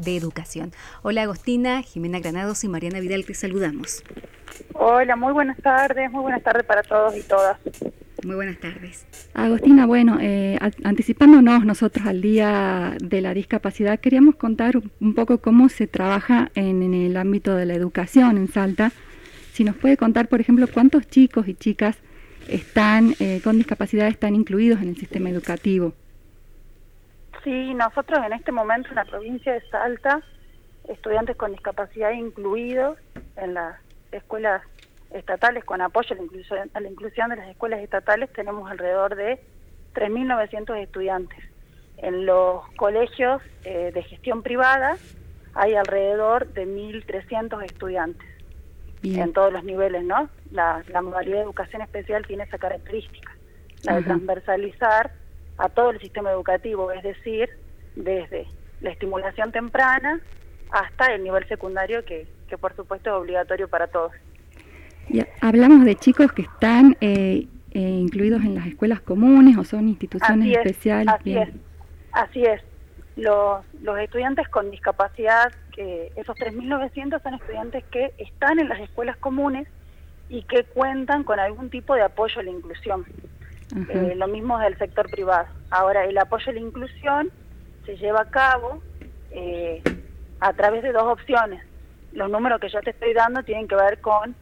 de Educación. Hola Agostina, Jimena Granados y Mariana Vidal, te saludamos. Hola, muy buenas tardes para todos y todas. Muy buenas tardes. Agostina, bueno, anticipándonos nosotros al Día de la Discapacidad, queríamos contar un poco cómo se trabaja en el ámbito de la educación en Salta. Si nos puede contar, por ejemplo, cuántos chicos y chicas están con discapacidad están incluidos en el sistema educativo. Sí, nosotros en este momento en la provincia de Salta, estudiantes con discapacidad incluidos en las escuelas estatales, con apoyo a la inclusión de las escuelas estatales, tenemos alrededor de 3.900 estudiantes. En los colegios de gestión privada hay alrededor de 1.300 estudiantes. Bien. En todos los niveles, ¿no? La modalidad de educación especial tiene esa característica, la de transversalizar a todo el sistema educativo, es decir, desde la estimulación temprana hasta el nivel secundario, que por supuesto es obligatorio para todos. Ya, hablamos de chicos que están incluidos en las escuelas comunes o son instituciones especiales. Así es. Los estudiantes con discapacidad, esos 3.900 son estudiantes que están en las escuelas comunes y que cuentan con algún tipo de apoyo a la inclusión. Lo mismo del sector privado. Ahora, el apoyo a la inclusión se lleva a cabo a través de dos opciones. Los números que yo te estoy dando tienen que ver con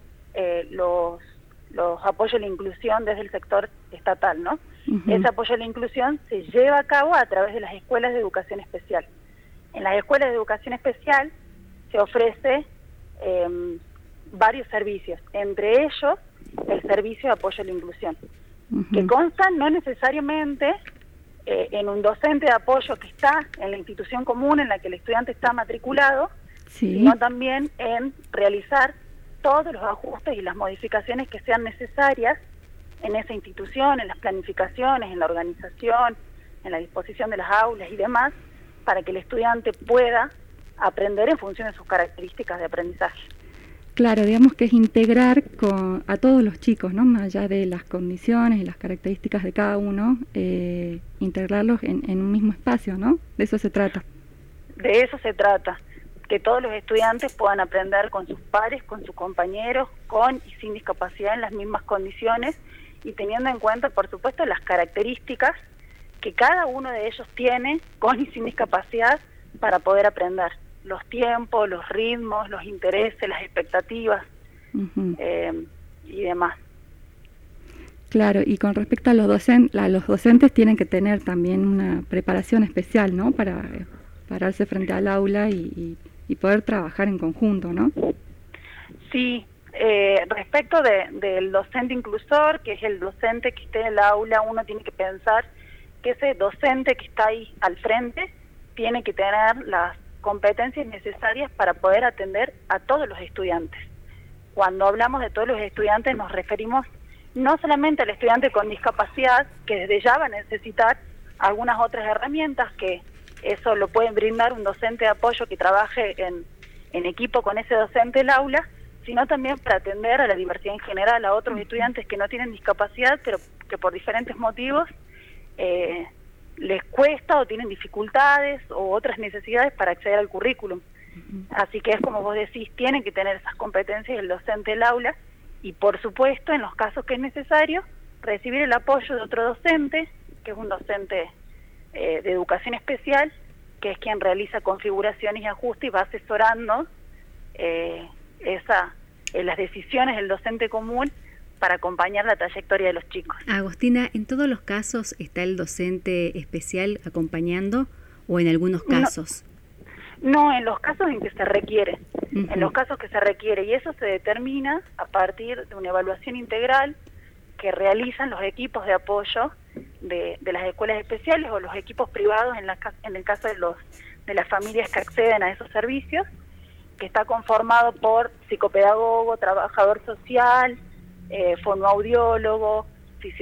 los apoyos a la inclusión desde el sector estatal, ¿no? Ese apoyo a la inclusión se lleva a cabo a través de las escuelas de educación especial. En las escuelas de educación especial se ofrece varios servicios, entre ellos el servicio de apoyo a la inclusión, que consta no necesariamente en un docente de apoyo que está en la institución común en la que el estudiante está matriculado, sino también en realizar todos los ajustes y las modificaciones que sean necesarias en esa institución, en las planificaciones, en la organización, en la disposición de las aulas y demás, para que el estudiante pueda aprender en función de sus características de aprendizaje. Claro, digamos que es integrar a todos los chicos, ¿no? Más allá de las condiciones y las características de cada uno, integrarlos en un mismo espacio, ¿no? De eso se trata. De eso se trata, que todos los estudiantes puedan aprender con sus pares, con sus compañeros, con y sin discapacidad en las mismas condiciones y teniendo en cuenta, por supuesto, las características que cada uno de ellos tiene con y sin discapacidad para poder aprender. Los tiempos, los ritmos, los intereses, las expectativas y demás. Claro, y con respecto a los docentes tienen que tener también una preparación especial, ¿no? Para pararse frente al aula y poder trabajar en conjunto, ¿no? Sí, respecto del docente inclusor, que es el docente que esté en el aula, uno tiene que pensar que ese docente que está ahí al frente tiene que tener las competencias necesarias para poder atender a todos los estudiantes. Cuando hablamos de todos los estudiantes nos referimos no solamente al estudiante con discapacidad, que desde ya va a necesitar algunas otras herramientas, que eso lo pueden brindar un docente de apoyo que trabaje en equipo con ese docente del aula, sino también para atender a la diversidad en general, a otros estudiantes que no tienen discapacidad, pero que por diferentes motivos les cuesta o tienen dificultades o otras necesidades para acceder al currículum. Así que es como vos decís, tienen que tener esas competencias el docente del aula y por supuesto, en los casos que es necesario, recibir el apoyo de otro docente, que es un docente de educación especial, que es quien realiza configuraciones y ajustes y va asesorando las decisiones del docente común para acompañar la trayectoria de los chicos. Agostina, ¿en todos los casos está el docente especial acompañando o en algunos casos? No, en los casos en que se requiere, en los casos que se requiere, y eso se determina a partir de una evaluación integral que realizan los equipos de apoyo de las escuelas especiales o los equipos privados en el caso de las familias que acceden a esos servicios, que está conformado por psicopedagogo, trabajador social, fonoaudiólogo,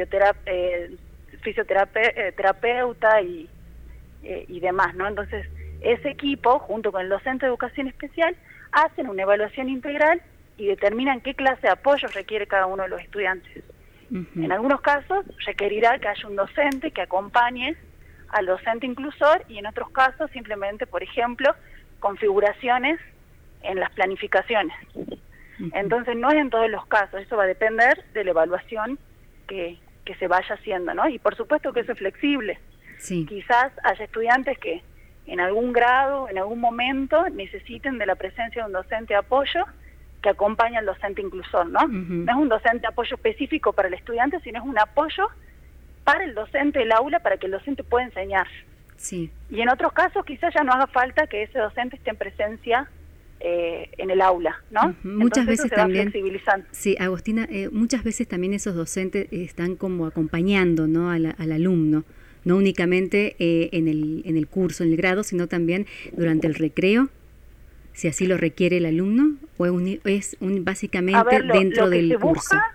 fisioterapeuta y demás, ¿no? Entonces, ese equipo, junto con el docente de educación especial, hacen una evaluación integral y determinan qué clase de apoyo requiere cada uno de los estudiantes. En algunos casos requerirá que haya un docente que acompañe al docente inclusor y en otros casos simplemente, por ejemplo, configuraciones en las planificaciones. Entonces no es en todos los casos, eso va a depender de la evaluación que se vaya haciendo, ¿no? Y por supuesto que eso es flexible. Sí. Quizás haya estudiantes que en algún grado, en algún momento, necesiten de la presencia de un docente de apoyo que acompaña al docente inclusor, ¿no? No es un docente de apoyo específico para el estudiante, sino es un apoyo para el docente del aula, para que el docente pueda enseñar. Sí. Y en otros casos quizás ya no haga falta que ese docente esté en presencia en el aula, ¿no? Muchas veces también, flexibilizando. Sí, Agostina, muchas veces también esos docentes están como acompañando, ¿no?, al alumno, no únicamente en el curso, en el grado, sino también durante el recreo, si así lo requiere el alumno, o es básicamente dentro lo que del se curso. Busca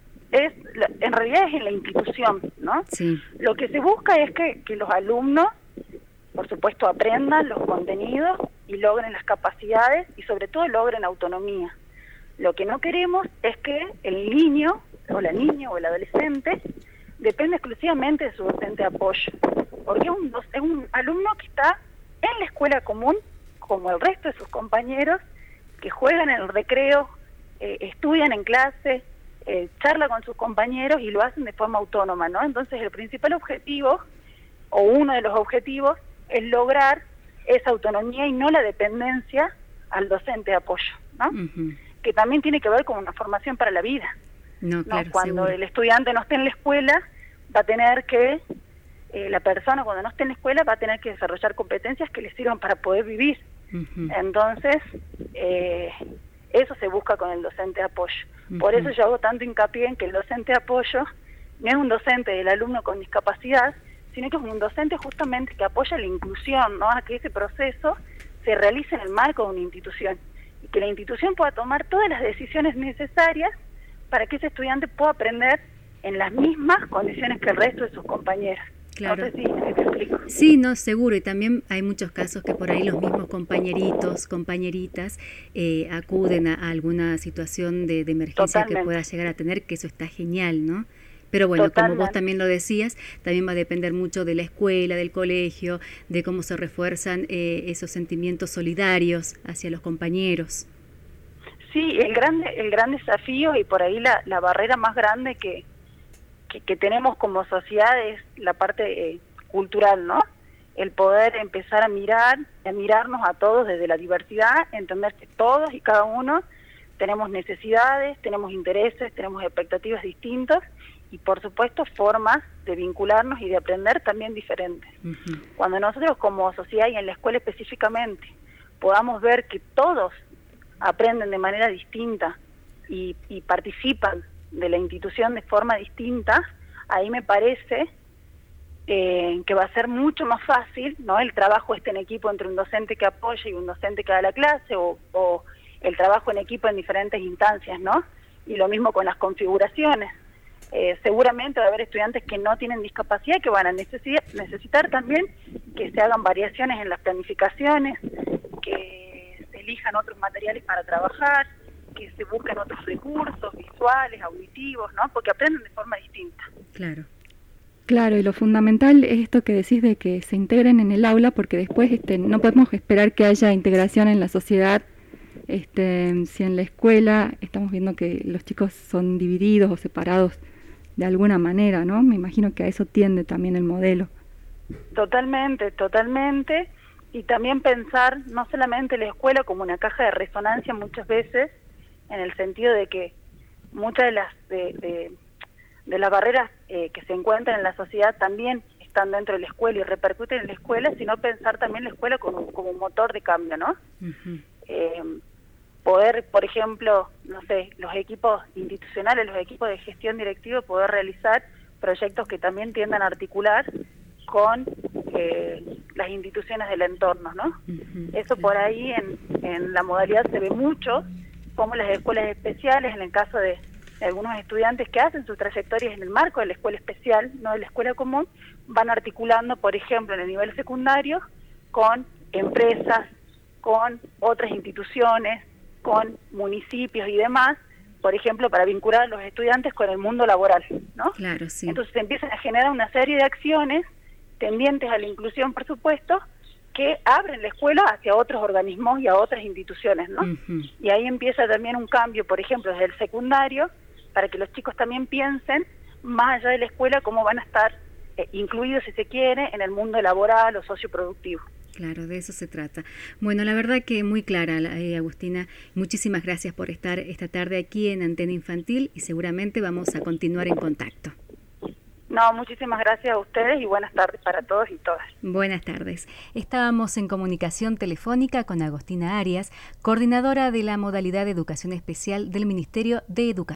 en realidad es en la institución, ¿no? Sí. Lo que se busca es que los alumnos, por supuesto, aprendan los contenidos y logren las capacidades y sobre todo logren autonomía. Lo que no queremos es que el niño o la niña o el adolescente dependa exclusivamente de su docente de apoyo, porque es un alumno que está en la escuela común como el resto de sus compañeros, que juegan en el recreo, estudian en clase, charla con sus compañeros y lo hacen de forma autónoma, ¿no? Entonces el principal objetivo, o uno de los objetivos, es lograr esa autonomía y no la dependencia al docente de apoyo, ¿no? Que también tiene que ver con una formación para la vida. No, claro, ¿no? Cuando seguro. el estudiante no esté en la escuela, va a tener que, la persona cuando no esté en la escuela va a tener que desarrollar competencias que le sirvan para poder vivir. Entonces, eso se busca con el docente de apoyo. Por eso yo hago tanto hincapié en que el docente de apoyo no es un docente del alumno con discapacidad, sino que es un docente justamente que apoya la inclusión, ¿no? A que ese proceso se realice en el marco de una institución y que la institución pueda tomar todas las decisiones necesarias para que ese estudiante pueda aprender en las mismas condiciones que el resto de sus compañeros. Claro. No sé si te explico. Sí, no, seguro, y también hay muchos casos que por ahí los mismos compañeritos, compañeritas acuden a alguna situación de emergencia que pueda llegar a tener, que eso está genial, ¿no? Pero bueno, como vos también lo decías, también va a depender mucho de la escuela, del colegio, de cómo se refuerzan esos sentimientos solidarios hacia los compañeros. Sí, el gran desafío y por ahí la barrera más grande que tenemos como sociedad es la parte cultural, ¿no? El poder empezar a mirarnos a todos desde la diversidad, entender que todos y cada uno tenemos necesidades, tenemos intereses, tenemos expectativas distintas y por supuesto formas de vincularnos y de aprender también diferentes. Cuando nosotros como sociedad y en la escuela específicamente podamos ver que todos aprenden de manera distinta y participan de la institución de forma distinta, ahí me parece que va a ser mucho más fácil, ¿no? El trabajo en equipo entre un docente que apoya y un docente que da la clase, o el trabajo en equipo en diferentes instancias, ¿no? Y lo mismo con las configuraciones. Seguramente va a haber estudiantes que no tienen discapacidad que van a necesitar también que se hagan variaciones en las planificaciones, que se elijan otros materiales para trabajar, que se busquen otros recursos visuales, auditivos, ¿no? Porque aprenden de forma distinta. Claro. Claro, y lo fundamental es esto que decís de que se integren en el aula, porque después no podemos esperar que haya integración en la sociedad. Si en la escuela estamos viendo que los chicos son divididos o separados de alguna manera, ¿no? Me imagino que a eso tiende también el modelo. Totalmente, totalmente. Y también pensar no solamente la escuela como una caja de resonancia muchas veces, en el sentido de que muchas de las barreras que se encuentran en la sociedad también están dentro de la escuela y repercuten en la escuela, sino pensar también la escuela como un motor de cambio, ¿no? Poder, por ejemplo, no sé, los equipos institucionales, los equipos de gestión directiva, poder realizar proyectos que también tiendan a articular con las instituciones del entorno, ¿no? Eso por ahí en la modalidad se ve mucho, como las escuelas especiales, en el caso de algunos estudiantes que hacen sus trayectorias en el marco de la escuela especial, no de la escuela común, van articulando, por ejemplo, en el nivel secundario, con empresas, con otras instituciones, con municipios y demás, por ejemplo, para vincular a los estudiantes con el mundo laboral, ¿no? Claro, sí. Entonces se empiezan a generar una serie de acciones tendientes a la inclusión, por supuesto, que abren la escuela hacia otros organismos y a otras instituciones, ¿no? Y ahí empieza también un cambio, por ejemplo, desde el secundario, para que los chicos también piensen, más allá de la escuela, cómo van a estar incluidos, si se quiere, en el mundo laboral o socioproductivo. Claro, de eso se trata. Bueno, la verdad que muy clara, Agustina. Muchísimas gracias por estar esta tarde aquí en Antena Infantil y seguramente vamos a continuar en contacto. No, muchísimas gracias a ustedes y buenas tardes para todos y todas. Buenas tardes. Estábamos en comunicación telefónica con Agustina Arias, coordinadora de la modalidad de educación especial del Ministerio de Educación.